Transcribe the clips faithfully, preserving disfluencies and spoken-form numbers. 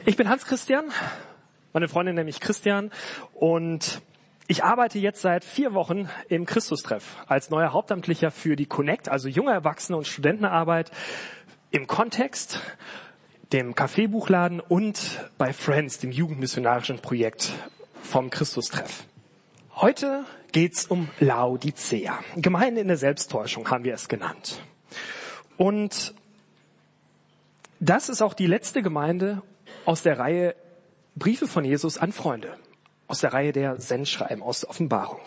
Ich bin Hans-Christian, meine Freundin nennt mich Christian und ich arbeite jetzt seit vier Wochen im Christustreff als neuer Hauptamtlicher für die Connect, also junge Erwachsene- und Studentenarbeit im Kontext, dem Kaffeebuchladen und bei Friends, dem jugendmissionarischen Projekt vom Christustreff. Heute geht's um Laodicea. Gemeinde in der Selbsttäuschung haben wir es genannt. Und das ist auch die letzte Gemeinde aus der Reihe Briefe von Jesus an Freunde, aus der Reihe der Sendschreiben, aus der Offenbarung.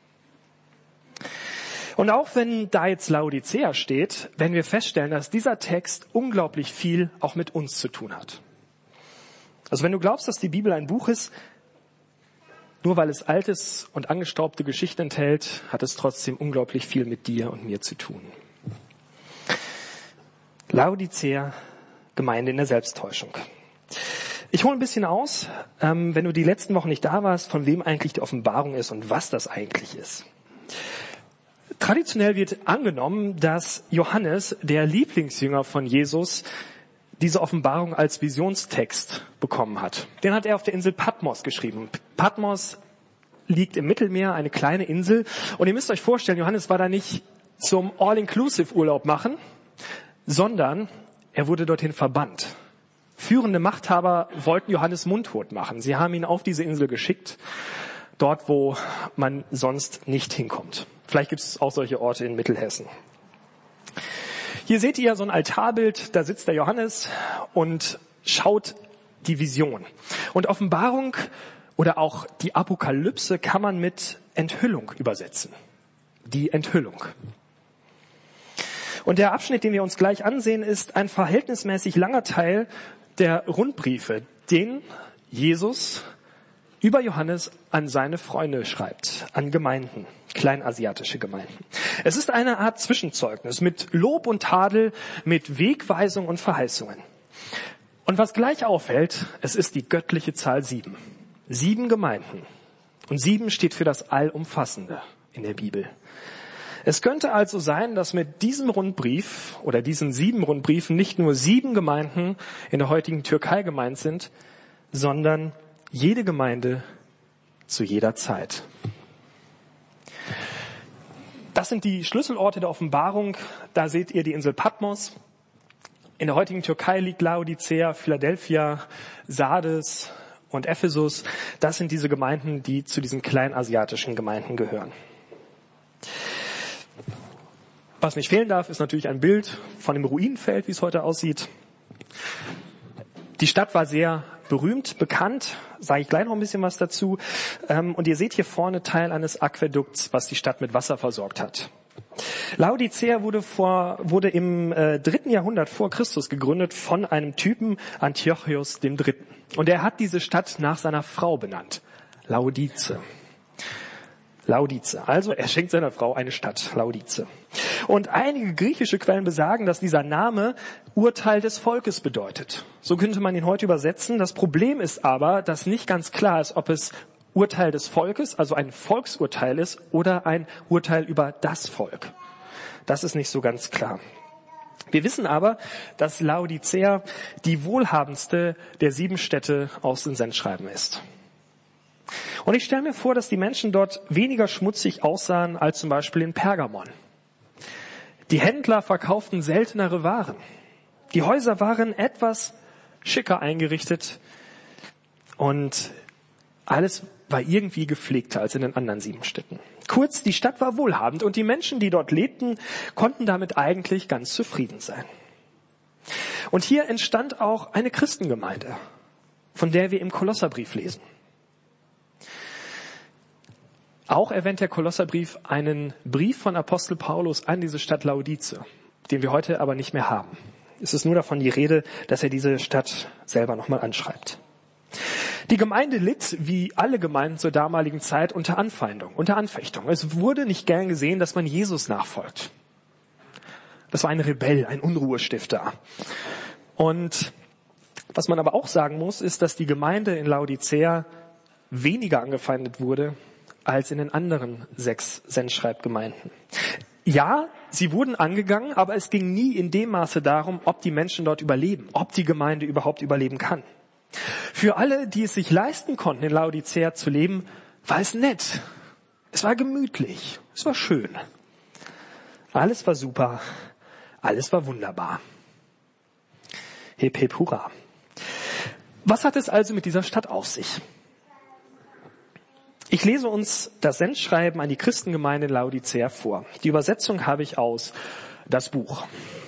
Und auch wenn da jetzt Laodicea steht, werden wir feststellen, dass dieser Text unglaublich viel auch mit uns zu tun hat. Also wenn du glaubst, dass die Bibel ein Buch ist, nur weil es altes und angestaubte Geschichten enthält, hat es trotzdem unglaublich viel mit dir und mir zu tun. Laodicea, Gemeinde in der Selbsttäuschung. Ich hole ein bisschen aus, ähm, wenn du die letzten Wochen nicht da warst, von wem eigentlich die Offenbarung ist und was das eigentlich ist. Traditionell wird angenommen, dass Johannes, der Lieblingsjünger von Jesus, diese Offenbarung als Visionstext bekommen hat. Den hat er auf der Insel Patmos geschrieben. Patmos liegt im Mittelmeer, eine kleine Insel. Und ihr müsst euch vorstellen, Johannes war da nicht zum All-Inclusive-Urlaub machen, sondern er wurde dorthin verbannt. Führende Machthaber wollten Johannes mundtot machen. Sie haben ihn auf diese Insel geschickt, dort, wo man sonst nicht hinkommt. Vielleicht gibt es auch solche Orte in Mittelhessen. Hier seht ihr so ein Altarbild, da sitzt der Johannes und schaut die Vision. Und Offenbarung oder auch die Apokalypse kann man mit Enthüllung übersetzen. Die Enthüllung. Und der Abschnitt, den wir uns gleich ansehen, ist ein verhältnismäßig langer Teil der Rundbriefe, den Jesus über Johannes an seine Freunde schreibt, an Gemeinden, kleinasiatische Gemeinden. Es ist eine Art Zwischenzeugnis mit Lob und Tadel, mit Wegweisung und Verheißungen. Und was gleich auffällt, es ist die göttliche Zahl sieben. Sieben Gemeinden. Und sieben steht für das Allumfassende in der Bibel. Es könnte also sein, dass mit diesem Rundbrief oder diesen sieben Rundbriefen nicht nur sieben Gemeinden in der heutigen Türkei gemeint sind, sondern jede Gemeinde zu jeder Zeit. Das sind die Schlüsselorte der Offenbarung. Da seht ihr die Insel Patmos. In der heutigen Türkei liegt Laodicea, Philadelphia, Sardes und Ephesus. Das sind diese Gemeinden, die zu diesen kleinasiatischen Gemeinden gehören. Was nicht fehlen darf, ist natürlich ein Bild von dem Ruinenfeld, wie es heute aussieht. Die Stadt war sehr berühmt, bekannt, sage ich gleich noch ein bisschen was dazu. Und ihr seht hier vorne Teil eines Aquädukts, was die Stadt mit Wasser versorgt hat. Laodicea wurde, vor, wurde im äh, dritten Jahrhundert vor Christus gegründet von einem Typen, Antiochos dem Dritten. Und er hat diese Stadt nach seiner Frau benannt, Laodice. Laodice. Also er schenkt seiner Frau eine Stadt, Laodice. Und einige griechische Quellen besagen, dass dieser Name Urteil des Volkes bedeutet. So könnte man ihn heute übersetzen. Das Problem ist aber, dass nicht ganz klar ist, ob es Urteil des Volkes, also ein Volksurteil ist, oder ein Urteil über das Volk. Das ist nicht so ganz klar. Wir wissen aber, dass Laodicea die wohlhabendste der sieben Städte aus den Sendschreiben ist. Und ich stelle mir vor, dass die Menschen dort weniger schmutzig aussahen als zum Beispiel in Pergamon. Die Händler verkauften seltenere Waren. Die Häuser waren etwas schicker eingerichtet und alles war irgendwie gepflegter als in den anderen sieben Städten. Kurz, die Stadt war wohlhabend und die Menschen, die dort lebten, konnten damit eigentlich ganz zufrieden sein. Und hier entstand auch eine Christengemeinde, von der wir im Kolosserbrief lesen. Auch erwähnt der Kolosserbrief einen Brief von Apostel Paulus an diese Stadt Laodice, den wir heute aber nicht mehr haben. Es ist nur davon die Rede, dass er diese Stadt selber nochmal anschreibt. Die Gemeinde litt, wie alle Gemeinden zur damaligen Zeit, unter Anfeindung, unter Anfechtung. Es wurde nicht gern gesehen, dass man Jesus nachfolgt. Das war ein Rebell, ein Unruhestifter. Und was man aber auch sagen muss, ist, dass die Gemeinde in Laodicea weniger angefeindet wurde als in den anderen sechs Sendschreibgemeinden. Ja, sie wurden angegangen, aber es ging nie in dem Maße darum, ob die Menschen dort überleben, ob die Gemeinde überhaupt überleben kann. Für alle, die es sich leisten konnten, in Laodicea zu leben, war es nett. Es war gemütlich. Es war schön. Alles war super. Alles war wunderbar. Hip, hip, hurra. Was hat es also mit dieser Stadt auf sich? Ich lese uns das Sendschreiben an die Christengemeinde in Laodicea vor. Die Übersetzung habe ich aus Das Buch.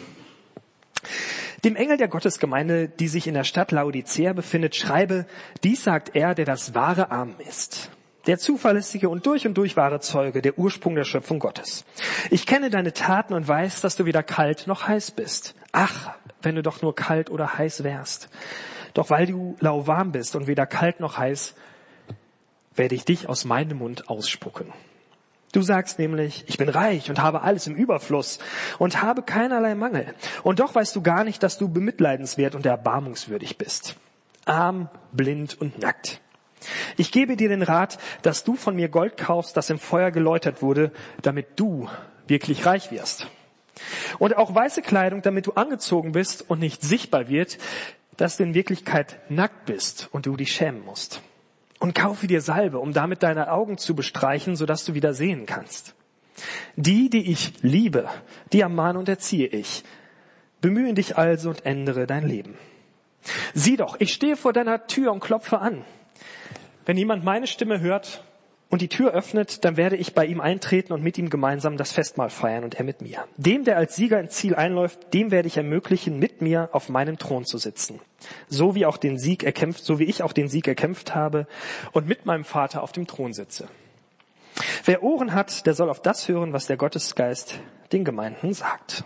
Dem Engel der Gottesgemeinde, die sich in der Stadt Laodicea befindet, schreibe, dies sagt er, der das wahre Amen ist. Der zuverlässige und durch und durch wahre Zeuge, der Ursprung der Schöpfung Gottes. Ich kenne deine Taten und weiß, dass du weder kalt noch heiß bist. Ach, wenn du doch nur kalt oder heiß wärst. Doch weil du lauwarm bist und weder kalt noch heiß, werde ich dich aus meinem Mund ausspucken. Du sagst nämlich, ich bin reich und habe alles im Überfluss und habe keinerlei Mangel. Und doch weißt du gar nicht, dass du bemitleidenswert und erbarmungswürdig bist. Arm, blind und nackt. Ich gebe dir den Rat, dass du von mir Gold kaufst, das im Feuer geläutert wurde, damit du wirklich reich wirst. Und auch weiße Kleidung, damit du angezogen bist und nicht sichtbar wird, dass du in Wirklichkeit nackt bist und du dich schämen musst. Und kaufe dir Salbe, um damit deine Augen zu bestreichen, sodass du wieder sehen kannst. Die, die ich liebe, die ermahne und erziehe ich. Bemühe dich also und ändere dein Leben. Sieh doch, ich stehe vor deiner Tür und klopfe an. Wenn jemand meine Stimme hört und die Tür öffnet, dann werde ich bei ihm eintreten und mit ihm gemeinsam das Festmahl feiern und er mit mir. Dem, der als Sieger ins Ziel einläuft, dem werde ich ermöglichen, mit mir auf meinem Thron zu sitzen. So wie auch den Sieg erkämpft, so wie ich auch den Sieg erkämpft habe und mit meinem Vater auf dem Thron sitze. Wer Ohren hat, der soll auf das hören, was der Gottesgeist den Gemeinden sagt.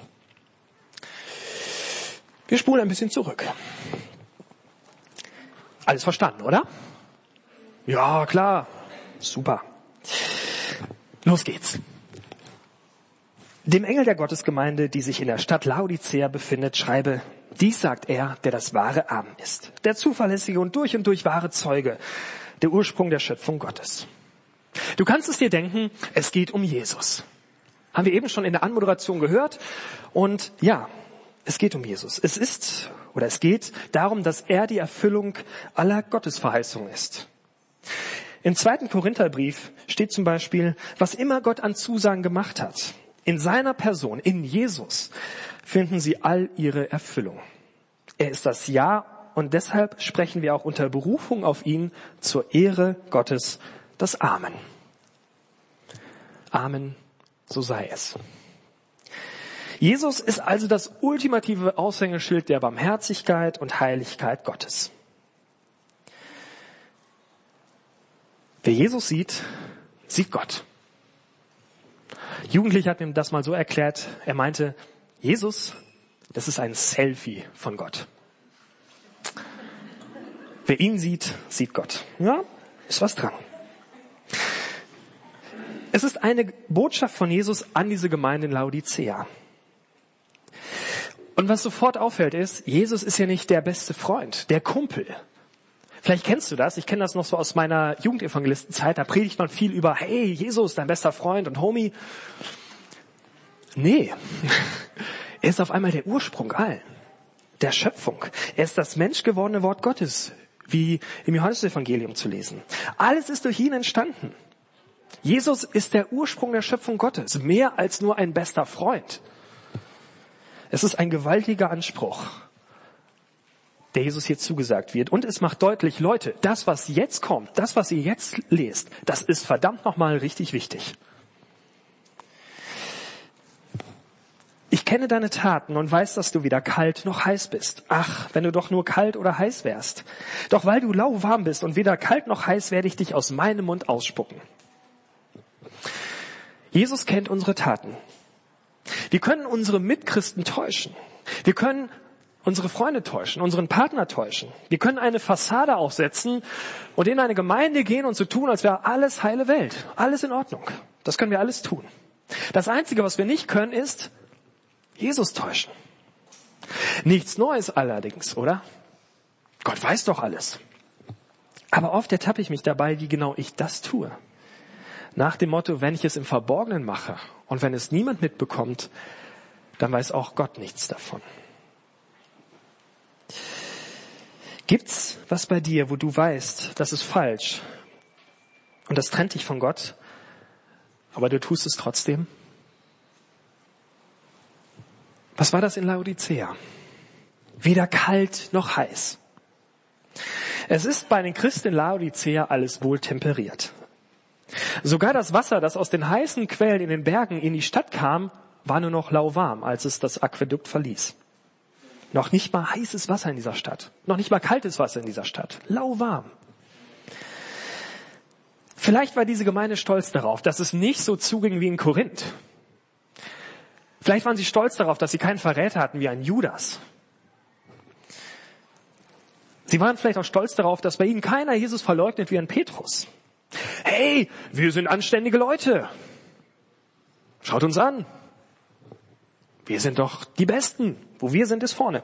Wir spulen ein bisschen zurück. Alles verstanden, oder? Ja, klar. Super. Los geht's. Dem Engel der Gottesgemeinde, die sich in der Stadt Laodicea befindet, schreibe, dies sagt er, der das wahre Amen ist. Der zuverlässige und durch und durch wahre Zeuge, der Ursprung der Schöpfung Gottes. Du kannst es dir denken, es geht um Jesus. Haben wir eben schon in der Anmoderation gehört. Und ja, es geht um Jesus. Es ist, oder es geht darum, dass er die Erfüllung aller Gottesverheißungen ist. Im zweiten Korintherbrief steht zum Beispiel, was immer Gott an Zusagen gemacht hat, in seiner Person, in Jesus, finden sie all ihre Erfüllung. Er ist das Ja und deshalb sprechen wir auch unter Berufung auf ihn zur Ehre Gottes das Amen. Amen, so sei es. Jesus ist also das ultimative Aushängeschild der Barmherzigkeit und Heiligkeit Gottes. Wer Jesus sieht, sieht Gott. Jugendlicher hat mir das mal so erklärt, er meinte, Jesus, das ist ein Selfie von Gott. Wer ihn sieht, sieht Gott. Ja, ist was dran. Es ist eine Botschaft von Jesus an diese Gemeinde in Laodicea. Und was sofort auffällt ist, Jesus ist ja nicht der beste Freund, der Kumpel. Vielleicht kennst du das, ich kenne das noch so aus meiner Jugendevangelistenzeit, da predigt man viel über, hey, Jesus, dein bester Freund und Homie. Nee, er ist auf einmal der Ursprung allen, der Schöpfung. Er ist das menschgewordene Wort Gottes, wie im Johannesevangelium zu lesen. Alles ist durch ihn entstanden. Jesus ist der Ursprung der Schöpfung Gottes, mehr als nur ein bester Freund. Es ist ein gewaltiger Anspruch, der Jesus hier zugesagt wird. Und es macht deutlich, Leute, das, was jetzt kommt, das, was ihr jetzt lest, das ist verdammt nochmal richtig wichtig. Ich kenne deine Taten und weiß, dass du weder kalt noch heiß bist. Ach, wenn du doch nur kalt oder heiß wärst. Doch weil du lauwarm bist und weder kalt noch heiß, werde ich dich aus meinem Mund ausspucken. Jesus kennt unsere Taten. Wir können unsere Mitchristen täuschen. Wir können unsere Freunde täuschen, unseren Partner täuschen. Wir können eine Fassade aufsetzen und in eine Gemeinde gehen und so tun, als wäre alles heile Welt. Alles in Ordnung. Das können wir alles tun. Das Einzige, was wir nicht können, ist Jesus täuschen. Nichts Neues allerdings, oder? Gott weiß doch alles. Aber oft ertappe ich mich dabei, wie genau ich das tue. Nach dem Motto, wenn ich es im Verborgenen mache und wenn es niemand mitbekommt, dann weiß auch Gott nichts davon. Gibt's was bei dir, wo du weißt, das ist falsch und das trennt dich von Gott, aber du tust es trotzdem? Was war das in Laodicea? Weder kalt noch heiß. Es ist bei den Christen in Laodicea alles wohl temperiert. Sogar das Wasser, das aus den heißen Quellen in den Bergen in die Stadt kam, war nur noch lauwarm, als es das Aquädukt verließ. Noch nicht mal heißes Wasser in dieser Stadt. Noch nicht mal kaltes Wasser in dieser Stadt. Lauwarm. Vielleicht war diese Gemeinde stolz darauf, dass es nicht so zuging wie in Korinth. Vielleicht waren sie stolz darauf, dass sie keinen Verräter hatten wie ein Judas. Sie waren vielleicht auch stolz darauf, dass bei ihnen keiner Jesus verleugnet wie ein Petrus. Hey, wir sind anständige Leute. Schaut uns an. Wir sind doch die Besten. Wo wir sind, ist vorne.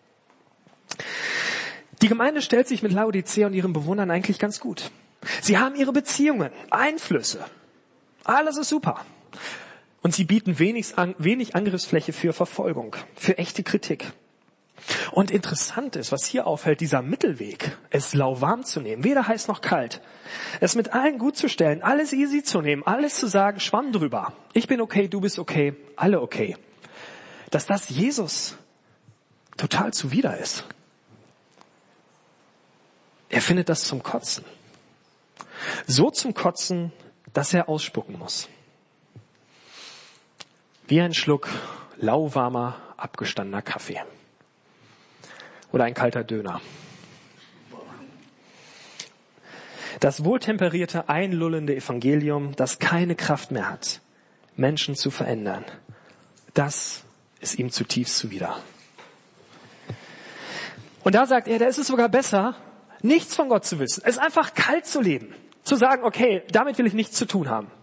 Die Gemeinde stellt sich mit Laodicea und ihren Bewohnern eigentlich ganz gut. Sie haben ihre Beziehungen, Einflüsse. Alles ist super. Und sie bieten wenig, wenig Angriffsfläche für Verfolgung, für echte Kritik. Und interessant ist, was hier auffällt, dieser Mittelweg, es lauwarm zu nehmen, weder heiß noch kalt, es mit allen gut zu stellen, alles easy zu nehmen, alles zu sagen, Schwamm drüber. Ich bin okay, du bist okay, alle okay. Dass das Jesus total zuwider ist. Er findet das zum Kotzen. So zum Kotzen, dass er ausspucken muss. Wie ein Schluck lauwarmer, abgestandener Kaffee. Oder ein kalter Döner. Das wohltemperierte, einlullende Evangelium, das keine Kraft mehr hat, Menschen zu verändern, das ist ihm zutiefst zuwider. Und da sagt er, da ist es sogar besser, nichts von Gott zu wissen. Es ist einfach kalt zu leben. Zu sagen, okay, damit will ich nichts zu tun haben.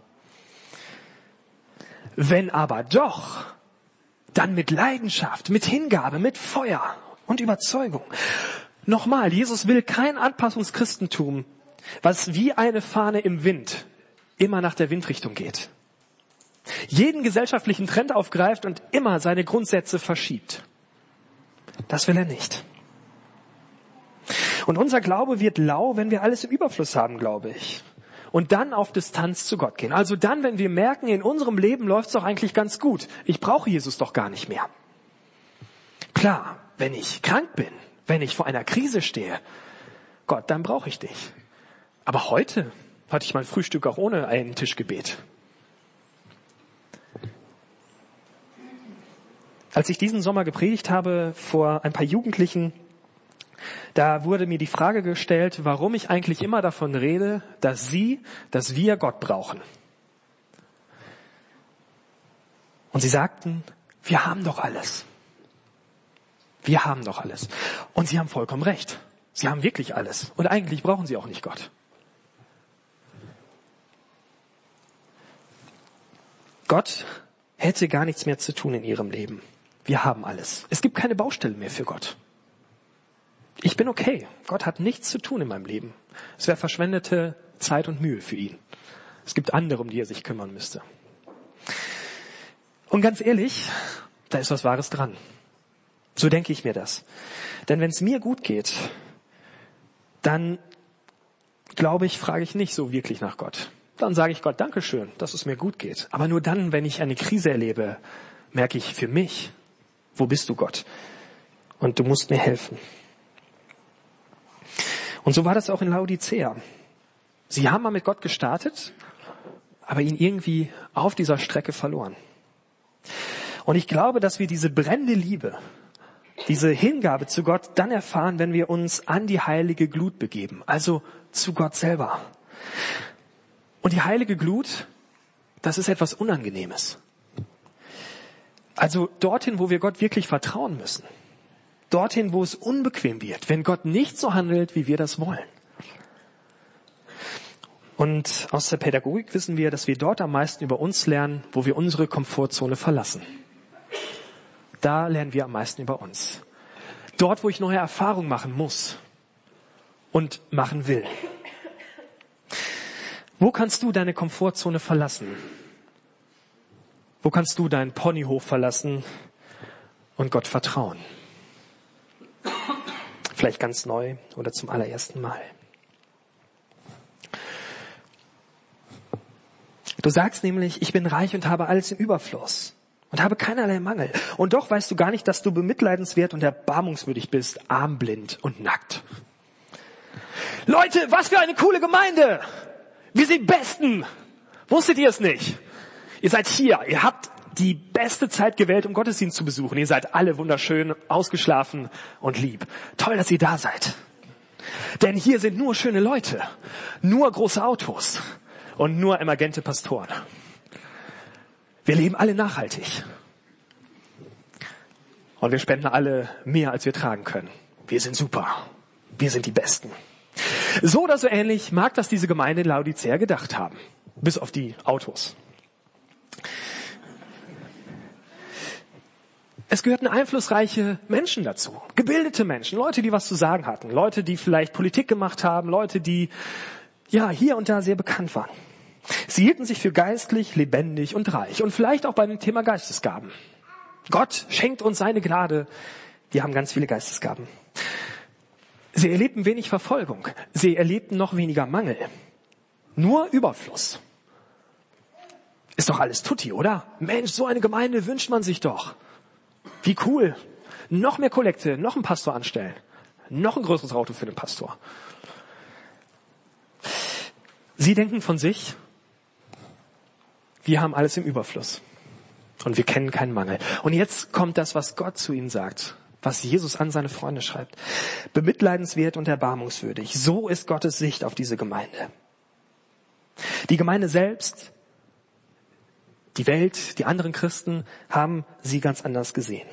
Wenn aber doch, dann mit Leidenschaft, mit Hingabe, mit Feuer und Überzeugung. Nochmal, Jesus will kein Anpassungschristentum, was wie eine Fahne im Wind immer nach der Windrichtung geht. Jeden gesellschaftlichen Trend aufgreift und immer seine Grundsätze verschiebt. Das will er nicht. Und unser Glaube wird lau, wenn wir alles im Überfluss haben, glaube ich. Und dann auf Distanz zu Gott gehen. Also dann, wenn wir merken, in unserem Leben läuft es doch eigentlich ganz gut. Ich brauche Jesus doch gar nicht mehr. Klar, wenn ich krank bin, wenn ich vor einer Krise stehe, Gott, dann brauche ich dich. Aber heute hatte ich mein Frühstück auch ohne ein Tischgebet. Als ich diesen Sommer gepredigt habe vor ein paar Jugendlichen, da wurde mir die Frage gestellt, warum ich eigentlich immer davon rede, dass sie, dass wir Gott brauchen. Und sie sagten, wir haben doch alles. Wir haben doch alles. Und sie haben vollkommen recht. Sie haben wirklich alles. Und eigentlich brauchen sie auch nicht Gott. Gott hätte gar nichts mehr zu tun in ihrem Leben. Wir haben alles. Es gibt keine Baustelle mehr für Gott. Ich bin okay. Gott hat nichts zu tun in meinem Leben. Es wäre verschwendete Zeit und Mühe für ihn. Es gibt andere, um die er sich kümmern müsste. Und ganz ehrlich, da ist was Wahres dran. So denke ich mir das. Denn wenn es mir gut geht, dann glaube ich, frage ich nicht so wirklich nach Gott. Dann sage ich Gott, Dankeschön, dass es mir gut geht. Aber nur dann, wenn ich eine Krise erlebe, merke ich für mich, wo bist du, Gott? Und du musst mir helfen. Und so war das auch in Laodicea. Sie haben mal mit Gott gestartet, aber ihn irgendwie auf dieser Strecke verloren. Und ich glaube, dass wir diese brennende Liebe, diese Hingabe zu Gott dann erfahren, wenn wir uns an die heilige Glut begeben, also zu Gott selber. Und die heilige Glut, das ist etwas Unangenehmes. Also dorthin, wo wir Gott wirklich vertrauen müssen. Dorthin, wo es unbequem wird, wenn Gott nicht so handelt, wie wir das wollen. Und aus der Pädagogik wissen wir, dass wir dort am meisten über uns lernen, wo wir unsere Komfortzone verlassen. Da lernen wir am meisten über uns. Dort, wo ich neue Erfahrungen machen muss und machen will. Wo kannst du deine Komfortzone verlassen? Wo kannst du deinen Ponyhof verlassen und Gott vertrauen? vielleicht ganz neu oder zum allerersten Mal. Du sagst nämlich, ich bin reich und habe alles im Überfluss und habe keinerlei Mangel. Und doch weißt du gar nicht, dass du bemitleidenswert und erbarmungswürdig bist, arm, blind und nackt. Leute, was für eine coole Gemeinde! Wir sind die Besten! Wusstet ihr es nicht? Ihr seid hier, ihr habt die beste Zeit gewählt, um Gottesdienst zu besuchen. Ihr seid alle wunderschön, ausgeschlafen und lieb. Toll, dass ihr da seid. Denn hier sind nur schöne Leute, nur große Autos und nur emergente Pastoren. Wir leben alle nachhaltig. Und wir spenden alle mehr, als wir tragen können. Wir sind super. Wir sind die Besten. So oder so ähnlich mag das diese Gemeinde in Laodicea gedacht haben. Bis auf die Autos. Es gehörten einflussreiche Menschen dazu. Gebildete Menschen. Leute, die was zu sagen hatten. Leute, die vielleicht Politik gemacht haben. Leute, die ja hier und da sehr bekannt waren. Sie hielten sich für geistlich, lebendig und reich. Und vielleicht auch bei dem Thema Geistesgaben. Gott schenkt uns seine Gnade. Wir haben ganz viele Geistesgaben. Sie erlebten wenig Verfolgung. Sie erlebten noch weniger Mangel. Nur Überfluss. Ist doch alles tutti, oder? Mensch, so eine Gemeinde wünscht man sich doch. Wie cool. Noch mehr Kollekte, noch einen Pastor anstellen. Noch ein größeres Auto für den Pastor. Sie denken von sich, wir haben alles im Überfluss. Und wir kennen keinen Mangel. Und jetzt kommt das, was Gott zu ihnen sagt. Was Jesus an seine Freunde schreibt. Bemitleidenswert und erbarmungswürdig. So ist Gottes Sicht auf diese Gemeinde. Die Gemeinde selbst, die Welt, die anderen Christen haben sie ganz anders gesehen.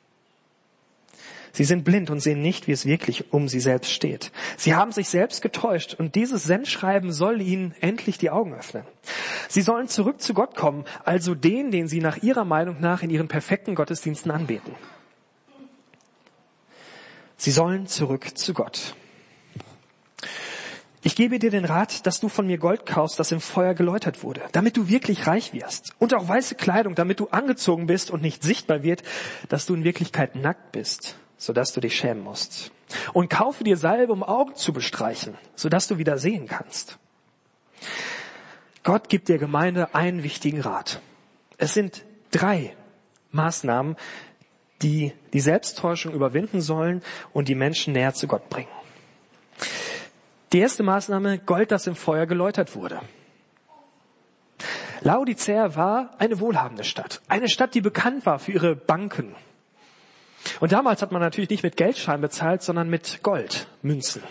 Sie sind blind und sehen nicht, wie es wirklich um sie selbst steht. Sie haben sich selbst getäuscht und dieses Sendschreiben soll ihnen endlich die Augen öffnen. Sie sollen zurück zu Gott kommen, also den, den sie nach ihrer Meinung nach in ihren perfekten Gottesdiensten anbeten. Sie sollen zurück zu Gott. Ich gebe dir den Rat, dass du von mir Gold kaufst, das im Feuer geläutert wurde, damit du wirklich reich wirst. Und auch weiße Kleidung, damit du angezogen bist und nicht sichtbar wird, dass du in Wirklichkeit nackt bist, sodass du dich schämen musst. Und kaufe dir Salbe, um Augen zu bestreichen, sodass du wieder sehen kannst. Gott gibt der Gemeinde einen wichtigen Rat. Es sind drei Maßnahmen, die die Selbsttäuschung überwinden sollen und die Menschen näher zu Gott bringen. Die erste Maßnahme, Gold, das im Feuer geläutert wurde. Laodicea war eine wohlhabende Stadt. Eine Stadt, die bekannt war für ihre Banken. Und damals hat man natürlich nicht mit Geldscheinen bezahlt, sondern mit Goldmünzen.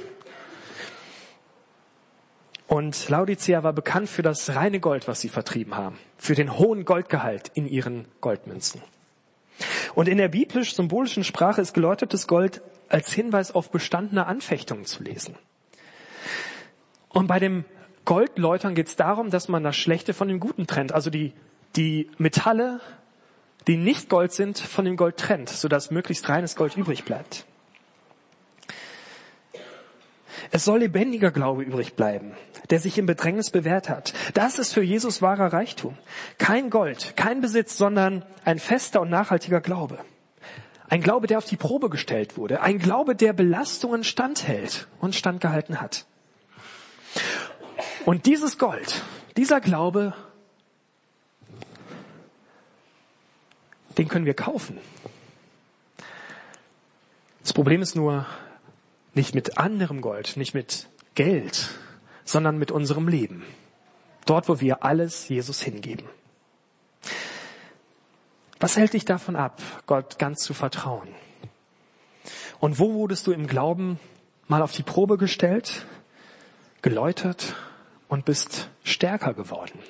Und Laodicea war bekannt für das reine Gold, was sie vertrieben haben. Für den hohen Goldgehalt in ihren Goldmünzen. Und in der biblisch-symbolischen Sprache ist geläutertes Gold als Hinweis auf bestandene Anfechtungen zu lesen. Und bei dem Goldläutern geht es darum, dass man das Schlechte von dem Guten trennt. Also die, die Metalle, die nicht Gold sind, von dem Gold trennt, sodass möglichst reines Gold übrig bleibt. Es soll lebendiger Glaube übrig bleiben, der sich im Bedrängnis bewährt hat. Das ist für Jesus wahrer Reichtum. Kein Gold, kein Besitz, sondern ein fester und nachhaltiger Glaube. Ein Glaube, der auf die Probe gestellt wurde. Ein Glaube, der Belastungen standhält und standgehalten hat. Und dieses Gold, dieser Glaube, den können wir kaufen. Das Problem ist nur, nicht mit anderem Gold, nicht mit Geld, sondern mit unserem Leben. Dort, wo wir alles Jesus hingeben. Was hält dich davon ab, Gott ganz zu vertrauen? Und wo wurdest du im Glauben mal auf die Probe gestellt, geläutert und bist stärker geworden?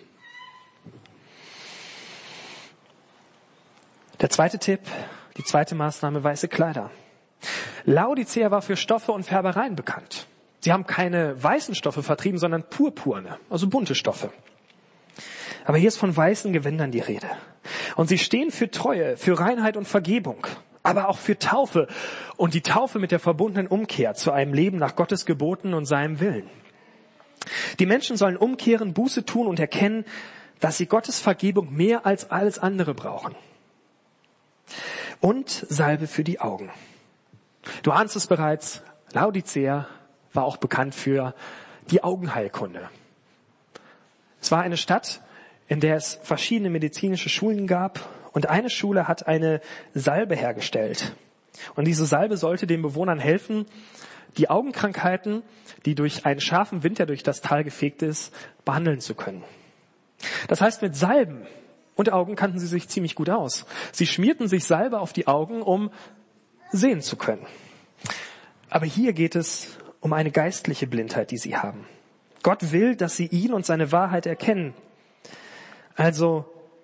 Der zweite Tipp, die zweite Maßnahme, weiße Kleider. Laodicea war für Stoffe und Färbereien bekannt. Sie haben keine weißen Stoffe vertrieben, sondern purpurne, also bunte Stoffe. Aber hier ist von weißen Gewändern die Rede. Und sie stehen für Treue, für Reinheit und Vergebung, aber auch für Taufe und die Taufe mit der verbundenen Umkehr zu einem Leben nach Gottes Geboten und seinem Willen. Die Menschen sollen umkehren, Buße tun und erkennen, dass sie Gottes Vergebung mehr als alles andere brauchen. Und Salbe für die Augen. Du ahnst es bereits, Laodicea war auch bekannt für die Augenheilkunde. Es war eine Stadt, in der es verschiedene medizinische Schulen gab, und eine Schule hat eine Salbe hergestellt. Und diese Salbe sollte den Bewohnern helfen, die Augenkrankheiten, die durch einen scharfen Wind, der durch das Tal gefegt ist, behandeln zu können. Das heißt, mit Salben und Augen kannten sie sich ziemlich gut aus. Sie schmierten sich Salbe auf die Augen, um sehen zu können. Aber hier geht es um eine geistliche Blindheit, die sie haben. Gott will, dass sie ihn und seine Wahrheit erkennen. Also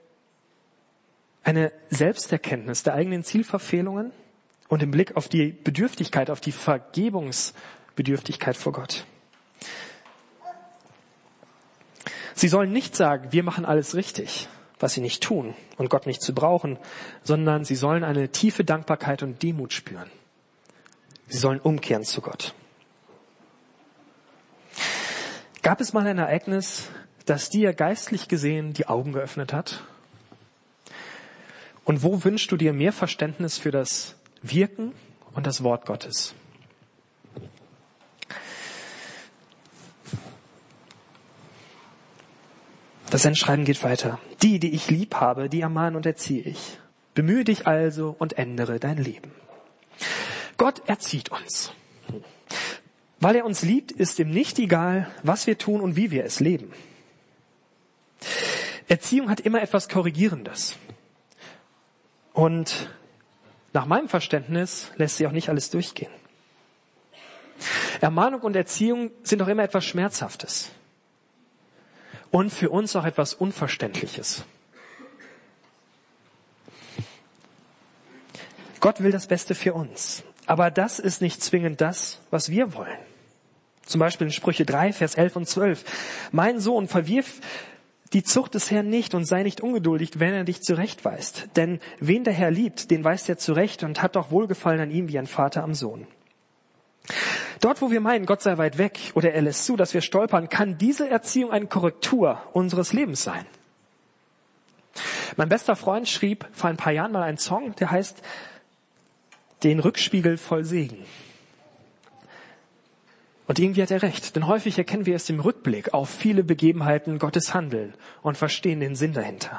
eine Selbsterkenntnis der eigenen Zielverfehlungen und im Blick auf die Bedürftigkeit, auf die Vergebungsbedürftigkeit vor Gott. Sie sollen nicht sagen, wir machen alles richtig, was sie nicht tun und Gott nicht zu brauchen, sondern sie sollen eine tiefe Dankbarkeit und Demut spüren. Sie sollen umkehren zu Gott. Gab es mal ein Ereignis, das dir geistlich gesehen die Augen geöffnet hat? Und wo wünschst du dir mehr Verständnis für das Wirken und das Wort Gottes? Das Sendschreiben geht weiter. Die, die ich lieb habe, die ermahne und erziehe ich. Bemühe dich also und ändere dein Leben. Gott erzieht uns. Weil er uns liebt, ist ihm nicht egal, was wir tun und wie wir es leben. Erziehung hat immer etwas Korrigierendes. Und nach meinem Verständnis lässt sie auch nicht alles durchgehen. Ermahnung und Erziehung sind auch immer etwas Schmerzhaftes. Und für uns auch etwas Unverständliches. Gott will das Beste für uns. Aber das ist nicht zwingend das, was wir wollen. Zum Beispiel in Sprüche drei, Vers elf und zwölf. Mein Sohn, verwirf die Zucht des Herrn nicht und sei nicht ungeduldig, wenn er dich zurechtweist. Denn wen der Herr liebt, den weist er zurecht und hat doch Wohlgefallen an ihm wie ein Vater am Sohn. Dort, wo wir meinen, Gott sei weit weg oder er lässt zu, dass wir stolpern, kann diese Erziehung eine Korrektur unseres Lebens sein. Mein bester Freund schrieb vor ein paar Jahren mal einen Song, der heißt Den Rückspiegel voll Segen. Und irgendwie hat er recht, denn häufig erkennen wir erst im Rückblick auf viele Begebenheiten Gottes Handeln und verstehen den Sinn dahinter.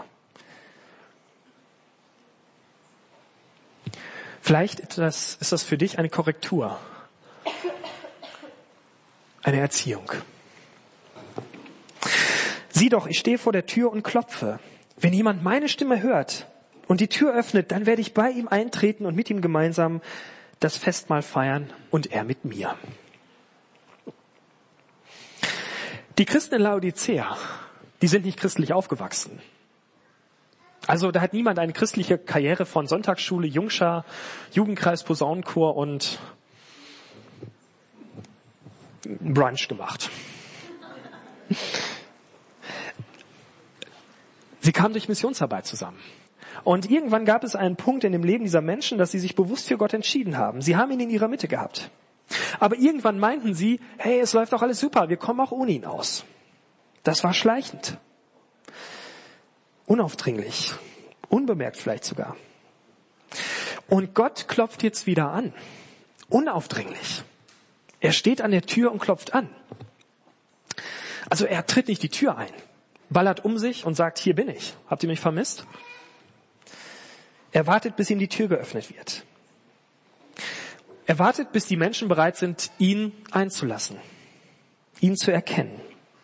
Vielleicht ist das, ist das für dich eine Korrektur, eine Erziehung. Sieh doch, ich stehe vor der Tür und klopfe. Wenn jemand meine Stimme hört und die Tür öffnet, dann werde ich bei ihm eintreten und mit ihm gemeinsam das Festmahl feiern und er mit mir. Die Christen in Laodicea, die sind nicht christlich aufgewachsen. Also da hat niemand eine christliche Karriere von Sonntagsschule, Jungschar, Jugendkreis, Posaunenchor und Brunch gemacht. Sie kamen durch Missionsarbeit zusammen. Und irgendwann gab es einen Punkt in dem Leben dieser Menschen, dass sie sich bewusst für Gott entschieden haben. Sie haben ihn in ihrer Mitte gehabt. Aber irgendwann meinten sie, hey, es läuft doch alles super, wir kommen auch ohne ihn aus. Das war schleichend. Unaufdringlich. Unbemerkt vielleicht sogar. Und Gott klopft jetzt wieder an. Unaufdringlich. Er steht an der Tür und klopft an. Also er tritt nicht die Tür ein, ballert um sich und sagt, hier bin ich. Habt ihr mich vermisst? Er wartet, bis ihm die Tür geöffnet wird. Er wartet, bis die Menschen bereit sind, ihn einzulassen, ihn zu erkennen.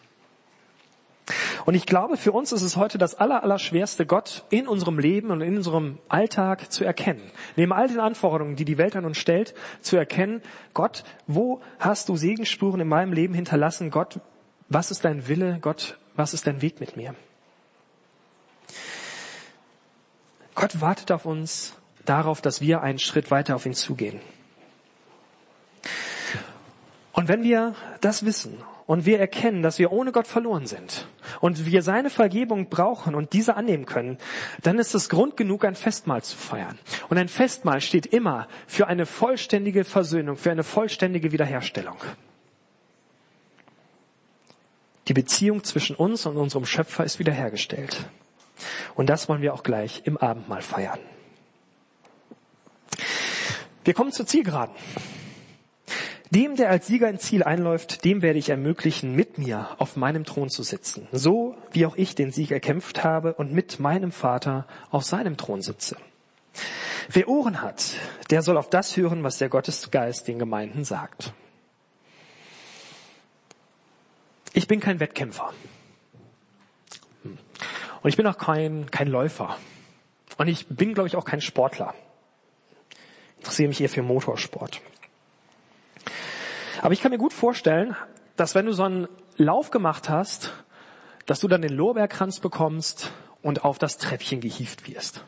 Und ich glaube, für uns ist es heute das aller, aller Schwerste, Gott in unserem Leben und in unserem Alltag zu erkennen. Neben all den Anforderungen, die die Welt an uns stellt, zu erkennen, Gott, wo hast du Segensspuren in meinem Leben hinterlassen? Gott, was ist dein Wille? Gott, was ist dein Weg mit mir? Gott wartet auf uns darauf, dass wir einen Schritt weiter auf ihn zugehen. Und wenn wir das wissen und wir erkennen, dass wir ohne Gott verloren sind und wir seine Vergebung brauchen und diese annehmen können, dann ist es Grund genug, ein Festmahl zu feiern. Und ein Festmahl steht immer für eine vollständige Versöhnung, für eine vollständige Wiederherstellung. Die Beziehung zwischen uns und unserem Schöpfer ist wiederhergestellt. Und das wollen wir auch gleich im Abendmahl feiern. Wir kommen zur Zielgeraden. Dem, der als Sieger ins Ziel einläuft, dem werde ich ermöglichen, mit mir auf meinem Thron zu sitzen, so wie auch ich den Sieg erkämpft habe und mit meinem Vater auf seinem Thron sitze. Wer Ohren hat, der soll auf das hören, was der Gottesgeist den Gemeinden sagt. Ich bin kein Wettkämpfer. Und ich bin auch kein, kein Läufer. Und ich bin, glaube ich, auch kein Sportler. Ich interessiere mich eher für Motorsport. Aber ich kann mir gut vorstellen, dass wenn du so einen Lauf gemacht hast, dass du dann den Lorbeerkranz bekommst und auf das Treppchen gehievt wirst.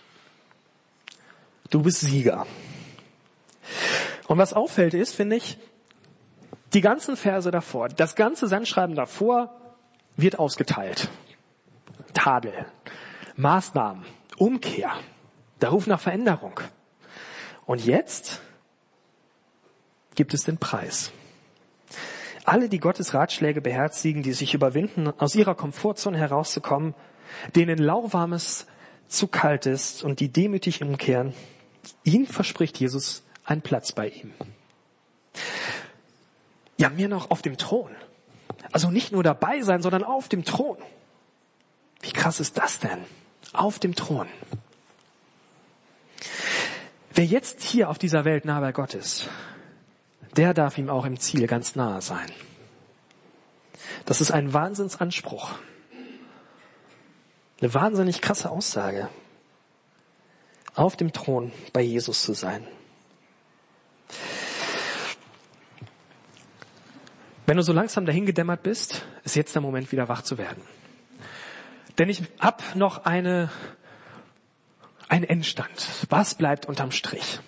Du bist Sieger. Und was auffällt ist, finde ich, die ganzen Verse davor, das ganze Sendschreiben davor wird ausgeteilt. Tadel, Maßnahmen, Umkehr, der Ruf nach Veränderung. Und jetzt gibt es den Preis. Alle, die Gottes Ratschläge beherzigen, die sich überwinden, aus ihrer Komfortzone herauszukommen, denen lauwarmes zu kalt ist und die demütig umkehren, ihnen verspricht Jesus einen Platz bei ihm. Ja, mir noch auf dem Thron. Also nicht nur dabei sein, sondern auf dem Thron. Wie krass ist das denn? Auf dem Thron. Wer jetzt hier auf dieser Welt nah bei Gott ist, der darf ihm auch im Ziel ganz nahe sein. Das ist ein Wahnsinnsanspruch. Eine wahnsinnig krasse Aussage. Auf dem Thron bei Jesus zu sein. Wenn du so langsam dahin gedämmert bist, ist jetzt der Moment, wieder wach zu werden. Denn ich hab noch eine, einen Endstand. Was bleibt unterm Strich?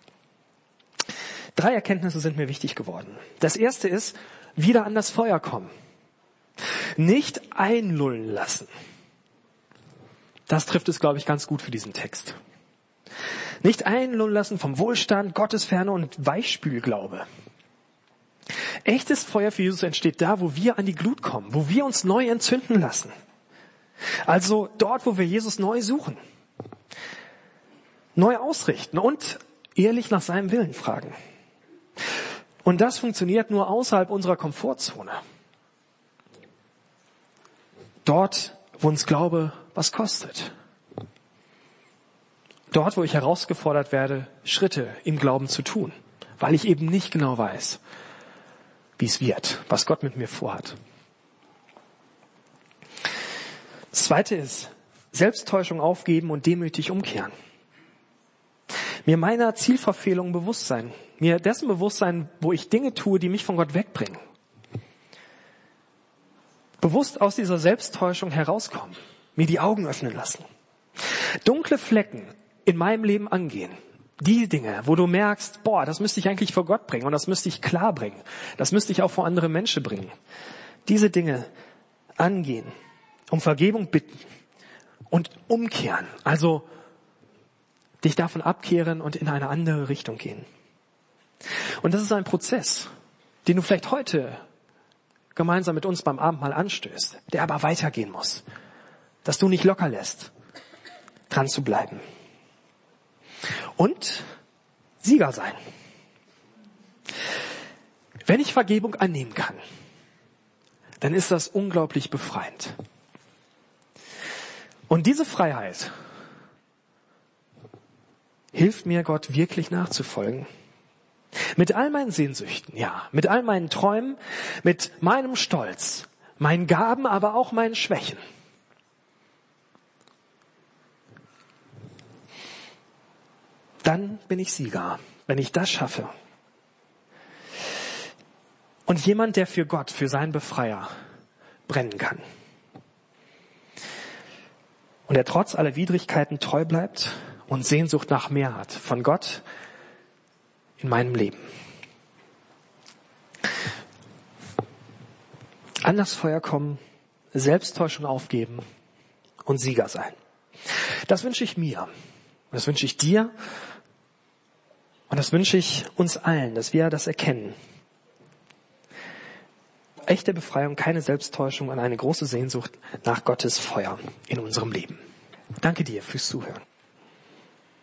Drei Erkenntnisse sind mir wichtig geworden. Das erste ist, wieder an das Feuer kommen. Nicht einlullen lassen. Das trifft es, glaube ich, ganz gut für diesen Text. Nicht einlullen lassen vom Wohlstand, Gottesferne und Weichspülglaube. Echtes Feuer für Jesus entsteht da, wo wir an die Glut kommen, wo wir uns neu entzünden lassen. Also dort, wo wir Jesus neu suchen, neu ausrichten und ehrlich nach seinem Willen fragen. Und das funktioniert nur außerhalb unserer Komfortzone. Dort, wo uns Glaube was kostet. Dort, wo ich herausgefordert werde, Schritte im Glauben zu tun, weil ich eben nicht genau weiß, wie es wird, was Gott mit mir vorhat. Das Zweite ist, Selbsttäuschung aufgeben und demütig umkehren. Mir meiner Zielverfehlung bewusst sein. Mir dessen bewusst sein, wo ich Dinge tue, die mich von Gott wegbringen. Bewusst aus dieser Selbsttäuschung herauskommen. Mir die Augen öffnen lassen. Dunkle Flecken in meinem Leben angehen. Die Dinge, wo du merkst, boah, das müsste ich eigentlich vor Gott bringen und das müsste ich klar bringen. Das müsste ich auch vor andere Menschen bringen. Diese Dinge angehen, um Vergebung bitten und umkehren. Also dich davon abkehren und in eine andere Richtung gehen. Und das ist ein Prozess, den du vielleicht heute gemeinsam mit uns beim Abendmahl anstößt, der aber weitergehen muss. Dass du nicht locker lässt, dran zu bleiben. Und Sieger sein. Wenn ich Vergebung annehmen kann, dann ist das unglaublich befreiend. Und diese Freiheit hilft mir, Gott wirklich nachzufolgen. Mit all meinen Sehnsüchten, ja, mit all meinen Träumen, mit meinem Stolz, meinen Gaben, aber auch meinen Schwächen. Dann bin ich Sieger, wenn ich das schaffe. Und jemand, der für Gott, für seinen Befreier brennen kann. Und der trotz aller Widrigkeiten treu bleibt und Sehnsucht nach mehr hat von Gott in meinem Leben. An das Feuer kommen, Selbsttäuschung aufgeben und Sieger sein. Das wünsche ich mir. Das wünsche ich dir. Und das wünsche ich uns allen, dass wir das erkennen. Echte Befreiung, keine Selbsttäuschung und eine große Sehnsucht nach Gottes Feuer in unserem Leben. Danke dir fürs Zuhören.